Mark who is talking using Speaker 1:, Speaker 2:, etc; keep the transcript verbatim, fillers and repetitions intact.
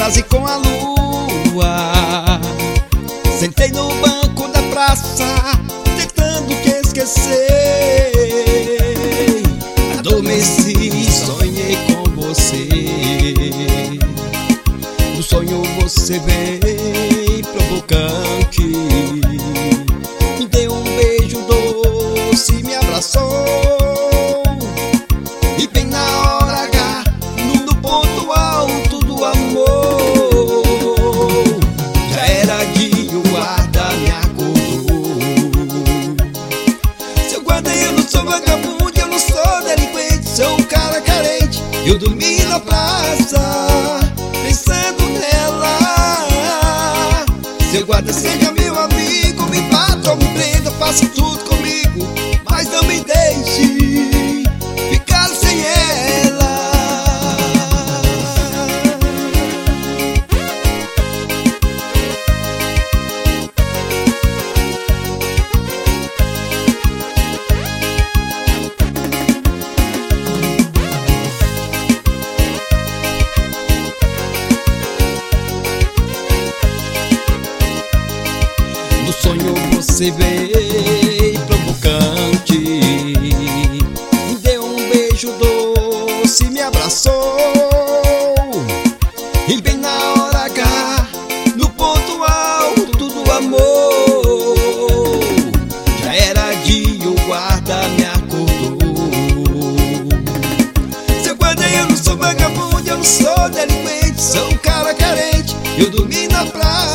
Speaker 1: estrelas e com a lua. Sentei no banco da praça, tentando te esquecer. Adormeci e sonhei com você. No sonho você vem provocante, me deu um beijo doce, me abraçou. E bem na hora H, no, no ponto alto do amor, já era dia, o guarda me acordou. Seu guarda, eu não sou vagabundo, eu não sou delinquente, sou um cara carente. Eu dormi na praça, pensando nela. Seu guarda, seja meu amigo, me bata ou me prenda, faça tudo comigo, mas não me deixe ficar sem ela. No sonho você veio provocante, me deu um beijo doce, me abraçou. E bem na hora H, no ponto alto do amor, já era dia, o guarda me acordou. Seu guarda, eu não sou vagabundo, eu não sou delinquente, sou um cara carente. Eu dormi na praia,